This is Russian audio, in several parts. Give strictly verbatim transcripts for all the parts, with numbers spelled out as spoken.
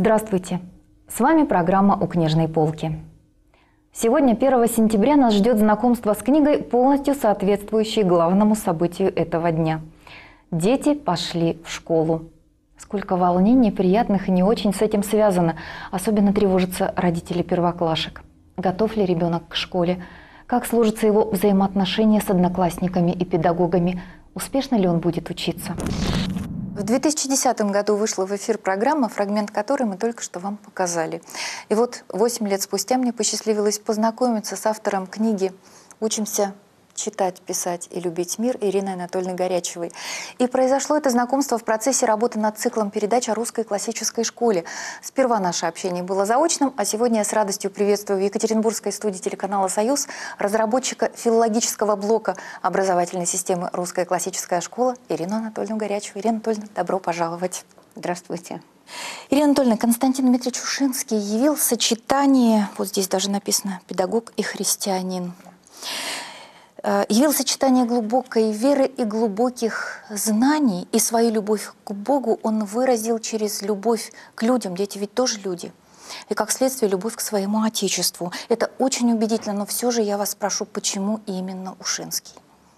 Здравствуйте! С вами программа «У книжной полки». Сегодня, первого сентября, нас ждет знакомство с книгой, полностью соответствующей главному событию этого дня. Дети пошли в школу. Сколько волнений, приятных и не очень с этим связано. Особенно тревожатся родители первоклашек. Готов ли ребенок к школе? Как сложатся его взаимоотношения с одноклассниками и педагогами? Успешно ли он будет учиться? В две тысячи десятом году вышла в эфир программа, фрагмент которой мы только что вам показали. И вот восемь лет спустя мне посчастливилось познакомиться с автором книги «Учимся читать, писать и любить мир» Ириной Анатольевной Горячевой. И произошло это знакомство в процессе работы над циклом передач о русской классической школе. Сперва наше общение было заочным, а сегодня я с радостью приветствую в Екатеринбургской студии телеканала «Союз» разработчика филологического блока образовательной системы «Русская классическая школа» Ирину Анатольевну Горячеву. Ирина Анатольевна, добро пожаловать. Здравствуйте. Ирина Анатольевна, Константин Дмитриевич Ушинский явил сочетание, вот здесь даже написано «педагог и христианин». Явил сочетание глубокой веры и глубоких знаний, и свою любовь к Богу он выразил через любовь к людям. Дети ведь тоже люди. И как следствие любовь к своему Отечеству. Это очень убедительно, но все же я вас спрошу, почему именно Ушинский?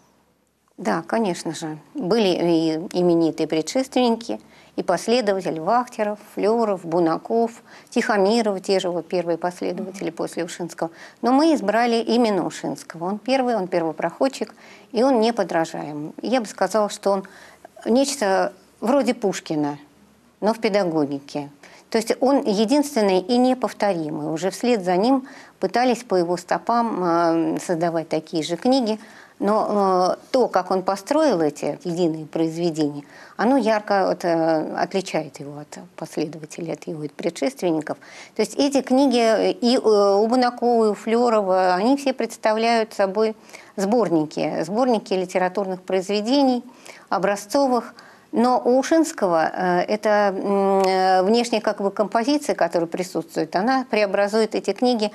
Да, конечно же. Были и именитые предшественники, и последователи Вахтеров, Флёров, Бунаков, Тихомиров, те же вот первые последователи после Ушинского. Но мы избрали именно Ушинского. Он первый, он первопроходчик, и он неподражаем. Я бы сказала, что он нечто вроде Пушкина, но в педагогике. То есть он единственный и неповторимый. Уже вслед за ним пытались по его стопам создавать такие же книги. Но э, то, как он построил эти единые произведения, оно ярко вот, э, отличает его от последователей, от его предшественников. То есть эти книги и э, у Бунакова, и у Флёрова, они все представляют собой сборники, сборники литературных произведений, образцовых. Но у Ушинского э, эта э, внешняя как бы композиция, которая присутствует, она преобразует эти книги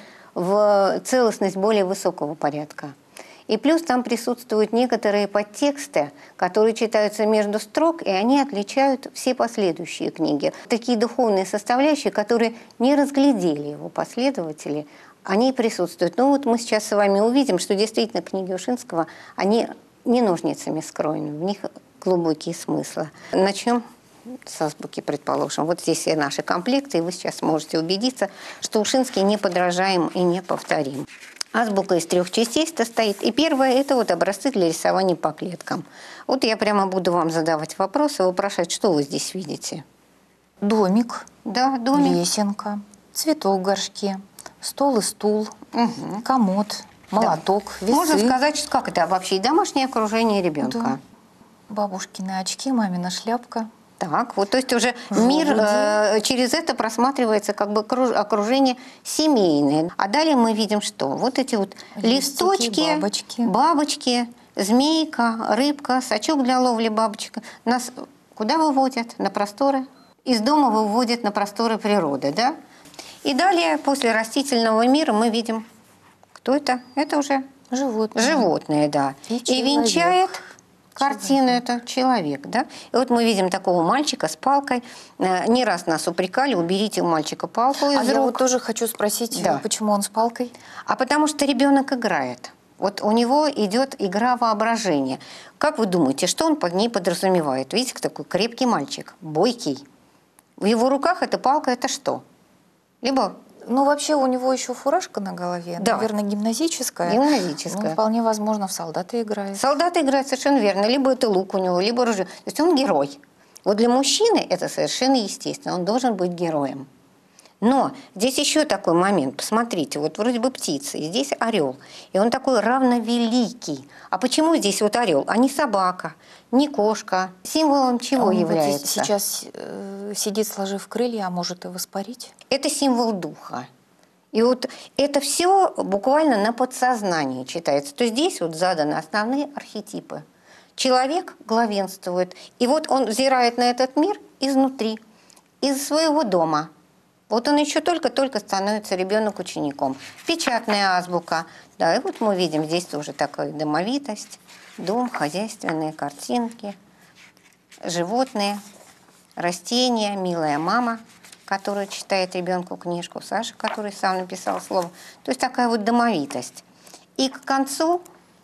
в целостность более высокого порядка. И плюс там присутствуют некоторые подтексты, которые читаются между строк, и они отличают все последующие книги. Такие духовные составляющие, которые не разглядели его последователи, они присутствуют. Ну вот мы сейчас с вами увидим, что действительно книги Ушинского, они не ножницами скроены, в них глубокие смыслы. Начнем с азбуки, предположим. Вот здесь все наши комплекты, и вы сейчас можете убедиться, что Ушинский неподражаем и неповторим. Азбука из трех частей состоит. И первое – это вот образцы для рисования по клеткам. Вот я прямо буду вам задавать вопросы, вопрошать, что вы здесь видите. Домик, да, домик. Лесенка, цветок в горшке, стол и стул, угу. комод, молоток, да. весы. Можно сказать, как это обобщить домашнее окружение ребенка. Да. Бабушкины очки, мамина шляпка. Так, вот, то есть уже Желуди. Мир э, через это просматривается как бы окружение семейное. А далее мы видим, что вот эти вот листики, листочки, бабочки. бабочки, змейка, рыбка, сачок для ловли бабочек. Нас куда выводят? На просторы? Из дома выводят на просторы природы, да? И далее, после растительного мира, мы видим, кто это? Это уже животные. Животные, да. И, И венчает картину человек. это человек, да? И вот мы видим такого мальчика с палкой. Не раз нас упрекали, уберите у мальчика палку из а рук. я вот тоже хочу спросить, да. почему он с палкой? А потому что ребенок играет. Вот у него идет игра воображения. Как вы думаете, что он под ней подразумевает? Видите, такой крепкий мальчик, бойкий. В его руках эта палка – это что? Либо... Ну, вообще у него еще фуражка на голове, да. наверное, гимназическая. Гимназическая. Ну, вполне возможно, в солдаты играет. Солдаты играют совершенно верно. Либо это лук у него, либо ружье. То есть он герой. Вот для мужчины это совершенно естественно. Он должен быть героем. Но здесь еще такой момент. Посмотрите, вот вроде бы птица, и здесь орел. И он такой равновеликий. А почему здесь вот орел, а не собака, не кошка? Символом чего он является? Вот сейчас э, сидит, сложив крылья, а может и воспарить? Это символ духа. И вот это все буквально на подсознании читается. То есть здесь вот заданы основные архетипы. Человек главенствует. И вот он взирает на этот мир изнутри, из своего дома. Вот он еще только-только становится ребенок учеником. Печатная азбука. Да, и вот мы видим здесь тоже такая домовитость, дом, хозяйственные картинки, животные, растения, милая мама, который читает ребенку книжку, Саша, который сам написал слово. То есть такая вот домовитость. И к концу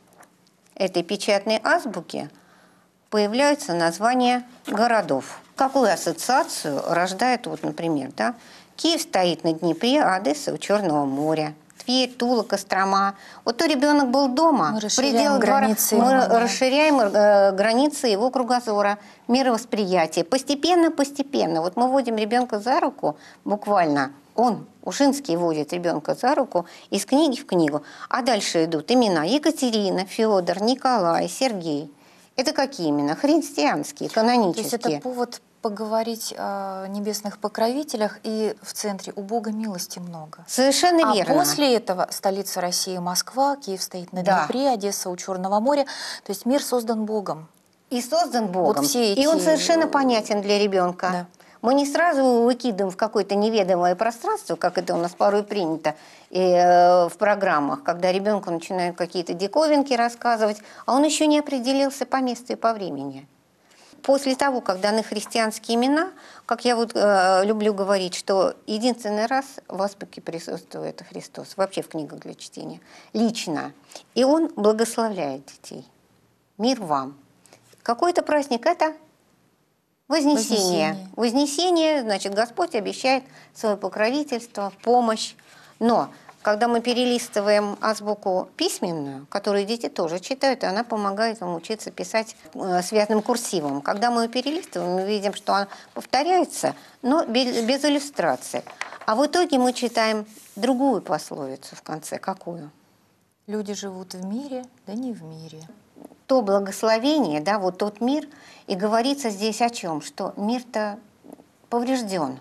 этой печатной азбуки появляются названия городов. Какую ассоциацию рождает, вот, например, да? Киев стоит на Днепре, а Одесса у Черного моря. Тверь, Тула, Кострома. Вот то ребенок был дома, мы в пределах границы двора, мы его, да. расширяем э, границы его кругозора, мировосприятия. Постепенно, постепенно. Вот мы водим ребенка за руку, буквально, он, Ушинский, водит ребенка за руку из книги в книгу. А дальше идут имена Екатерина, Федор, Николай, Сергей. Это какие имена? Христианские, канонические. То есть это повод поговорить о небесных покровителях, и в центре у Бога милости много. Совершенно а верно. А после этого столица России Москва, Киев стоит на Да. Днепре, Одесса у Черного моря. То есть мир создан Богом. И создан Богом. Вот все эти... И он совершенно понятен для ребенка. Да. Мы не сразу его выкидываем в какое-то неведомое пространство, как это у нас порой принято и, э, в программах, когда ребенку начинают какие-то диковинки рассказывать, а он еще не определился по месту и по времени. После того, как даны христианские имена, как я вот э, люблю говорить, что единственный раз в азбуке присутствует Христос, вообще в книгах для чтения, лично. И он благословляет детей. Мир вам. Какой-то праздник это Вознесение. Вознесение. Вознесение, значит, Господь обещает свое покровительство, помощь. Но когда мы перелистываем азбуку письменную, которую дети тоже читают, и она помогает им учиться писать э, связным курсивом. Когда мы ее перелистываем, мы видим, что она повторяется, но без, без иллюстрации. А в итоге мы читаем другую пословицу в конце. Какую? Люди живут в мире, да не в мире. То благословение, да, вот тот мир, и говорится здесь о чем? Что мир-то поврежден.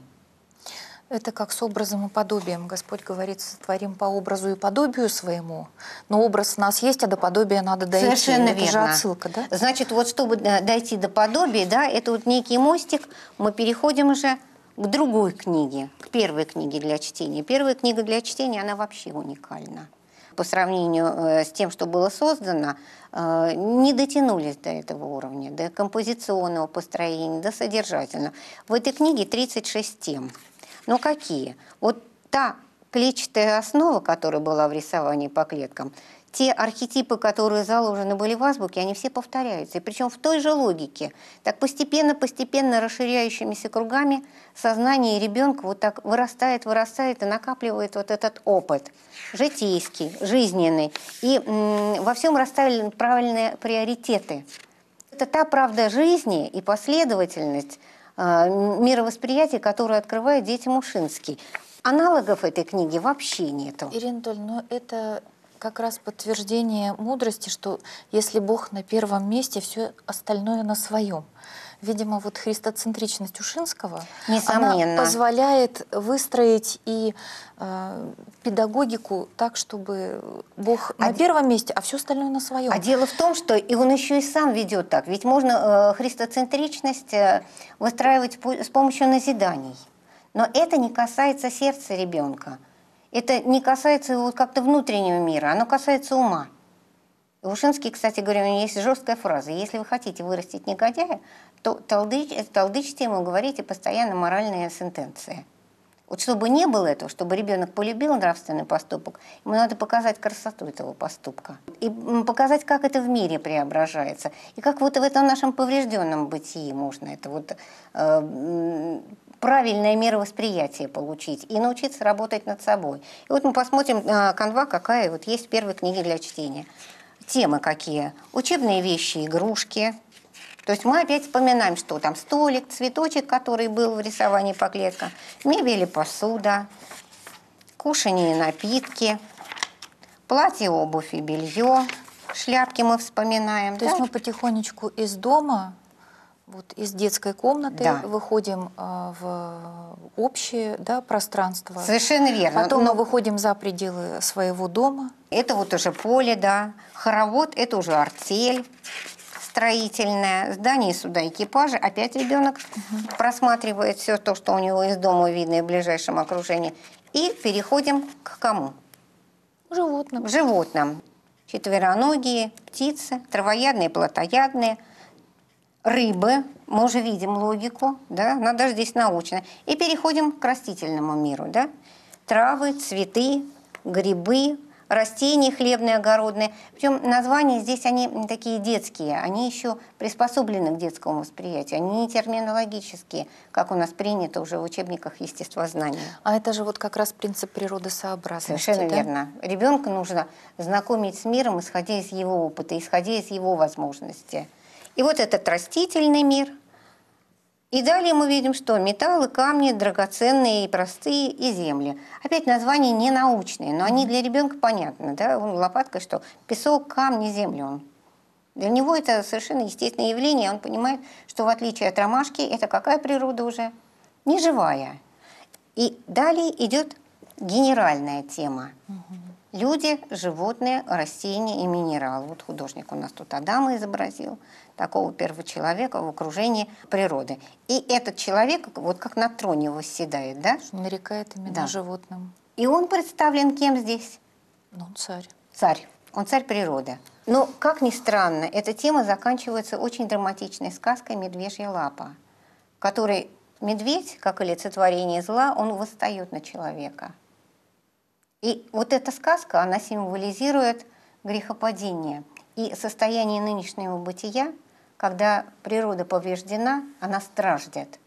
Это как с образом и подобием. Господь говорит, сотворим по образу и подобию своему. Но образ у нас есть, а до подобия надо дойти. Совершенно это верно. же отсылка, да? Значит, вот чтобы дойти до подобия, да, это вот некий мостик, мы переходим уже к другой книге, к первой книге для чтения. Первая книга для чтения, она вообще уникальна. По сравнению э, с тем, что было создано, э, не дотянулись до этого уровня, до композиционного построения, до содержательного. В этой книге тридцать шесть тем. Но какие? Вот та клетчатая основа, которая была в рисовании по клеткам, те архетипы, которые заложены были в азбуке, они все повторяются. И причем в той же логике. Так постепенно-постепенно расширяющимися кругами сознание ребенка вот так вырастает, вырастает и накапливает вот этот опыт. Житейский, жизненный. И м, во всем расставлены правильные приоритеты. Это та правда жизни и последовательность э, мировосприятия, которую открывает детям Ушинский. Аналогов этой книги вообще нету. Ирина Анатольевна, но это как раз подтверждение мудрости, что если Бог на первом месте, все остальное на своем. Видимо, вот христоцентричность Ушинского, Несомненно. она позволяет выстроить и э, педагогику так, чтобы Бог а на первом месте, а все остальное на своем. А дело в том, что и он еще и сам ведет так. Ведь можно э, христоцентричность э, выстраивать по, с помощью назиданий. Но это не касается сердца ребенка. Это не касается его как-то внутреннего мира, оно касается ума. Ушинский, кстати говоря, у него есть жесткая фраза. Если вы хотите вырастить негодяя, то толдыч, толдычьте ему, говорите постоянно моральные сентенции. Вот чтобы не было этого, чтобы ребенок полюбил нравственный поступок, ему надо показать красоту этого поступка. И показать, как это в мире преображается. И как вот в этом нашем поврежденном бытии можно это вот... Э, правильное мировосприятие получить и научиться работать над собой. И вот мы посмотрим э, канва, какая вот есть в первой книге для чтения. Темы какие? Учебные вещи, игрушки. То есть мы опять вспоминаем, что там столик, цветочек, который был в рисовании по клеткам, мебель и посуда, кушанье и напитки, платье, обувь и белье, шляпки мы вспоминаем. То да? есть мы потихонечку из дома, вот из детской комнаты Да. выходим э, в общее, да, пространство. Совершенно верно. Потом Но мы выходим за пределы своего дома. это вот уже поле, да. Хоровод – это уже артель строительная. Здание суда, экипажи. Опять ребенок угу. просматривает все то, что у него из дома видно и в ближайшем окружении. И переходим к кому? К животным. К животным. Четвероногие, птицы, травоядные, плотоядные. рыбы, мы уже видим логику, да, она даже здесь научная. И переходим к растительному миру, да. Травы, цветы, грибы, растения хлебные, огородные. Причем названия здесь, они такие детские, они еще приспособлены к детскому восприятию, они не терминологические, как у нас принято уже в учебниках естествознания. А это же вот как раз принцип природосообразности. Совершенно да? верно. Ребенка нужно знакомить с миром, исходя из его опыта, исходя из его возможностей. И вот этот растительный мир. И далее мы видим, что металлы, камни, драгоценные и простые, и земли. Опять названия не научные, но они для ребенка понятны. Да? Он лопаткой, что песок, камни, земля. Он. Для него это совершенно естественное явление. Он понимает, что в отличие от ромашки, это какая природа уже? Неживая. И далее идет генеральная тема. Люди, животные, растения и минералы. Вот художник у нас тут Адама изобразил, такого первого человека в окружении природы. И этот человек вот как на троне восседает, да? Нарекает именно Да. животным. И он представлен кем здесь? Ну, царь. Царь. Он царь природы. Но, как ни странно, эта тема заканчивается очень драматичной сказкой «Медвежья лапа», в которой медведь, как олицетворение зла, он восстает на человека. И вот эта сказка, она символизирует грехопадение и состояние нынешнего бытия, когда природа повреждена, она страждет.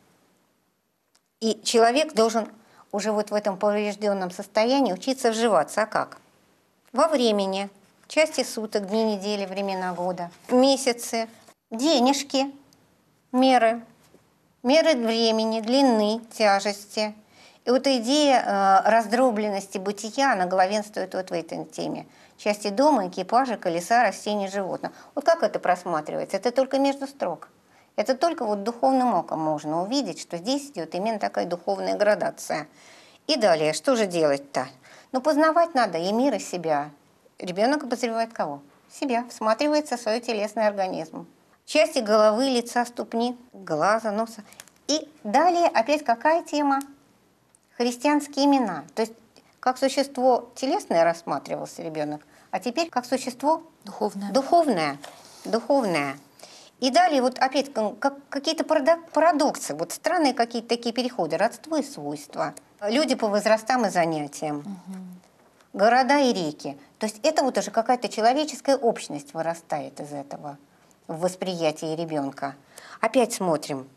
И человек должен уже вот в этом поврежденном состоянии учиться вживаться. А как? Во времени, части суток, дни недели, времена года, месяцы, денежки, меры, меры времени, длины, тяжести. И вот идея э, раздробленности бытия, она главенствует вот в этой теме. Части дома, экипажа, колеса, растений, животных. Вот как это просматривается? Это только между строк. Это только вот духовным оком можно увидеть, что здесь идет именно такая духовная градация. И далее, что же делать-то? Ну, познавать надо и мир, и себя. Ребенок обозревает кого? Себя, всматривается в свой телесный организм. Части головы, лица, ступни, глаза, носа. И далее опять какая тема? Христианские имена. То есть как существо телесное рассматривался ребенок, а теперь как существо Духовное. духовное. Духовное. И далее вот опять как, какие-то парадоксы, вот странные какие-то такие переходы, родство и свойства. Люди по возрастам и занятиям. Угу. Города и реки. То есть это вот уже какая-то человеческая общность вырастает из этого в восприятии ребенка. Опять смотрим.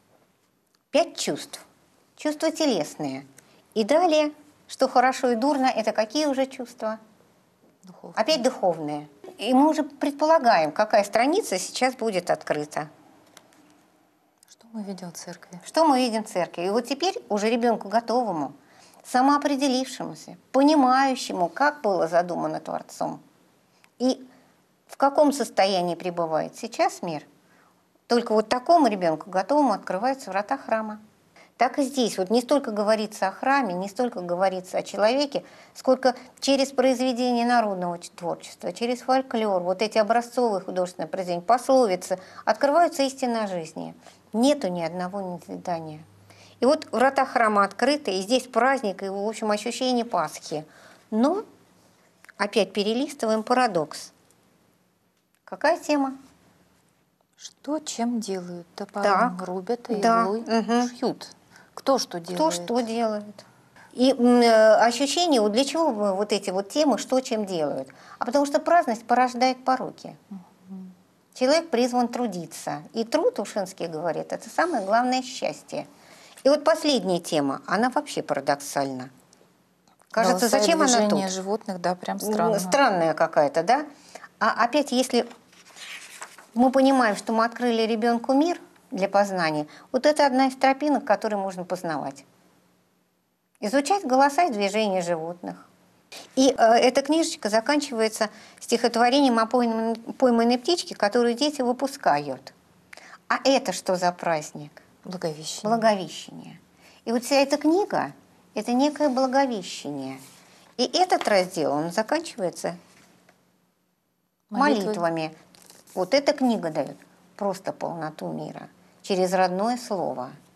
Пять чувств. Чувства телесные. И далее, что хорошо и дурно, это какие уже чувства? Духовные. Опять духовные. И мы уже предполагаем, какая страница сейчас будет открыта. Что мы видим в церкви? Что мы видим в церкви. И вот теперь уже ребенку готовому, самоопределившемуся, понимающему, как было задумано Творцом. И в каком состоянии пребывает сейчас мир, только вот такому ребенку, готовому, открываются врата храма. Так и здесь. Вот не столько говорится о храме, не столько говорится о человеке, сколько через произведение народного творчества, через фольклор, вот эти образцовые художественные произведения, пословицы, открываются истины о жизни. Нету ни одного назидания. И вот врата храма открыты, и здесь праздник, и, в общем, ощущение Пасхи. Но опять перелистываем парадокс. Какая тема? Что чем делают? Топором Так, рубят, и да, иглой угу. шьют. Кто что делает? Кто что делает. И э, ощущение, вот для чего вот эти вот темы, что чем делают? А потому что праздность порождает пороки. Угу. Человек призван трудиться. И труд, Ушинский говорит, это самое главное счастье. И вот последняя тема, она вообще парадоксальна. Кажется, Голоса зачем она тут? Животных, да, прям странно. Странная какая-то, да? А опять, если мы понимаем, что мы открыли ребенку мир для познания, вот это одна из тропинок, которые можно познавать. Изучать голоса и движения животных. И э, эта книжечка заканчивается стихотворением о пойманной, пойманной птичке, которую дети выпускают. А это что за праздник? Благовещение. Благовещение. И вот вся эта книга – это некое благовещение. И этот раздел, он заканчивается Молитвы. молитвами. Вот эта книга дает просто полноту мира через родное слово.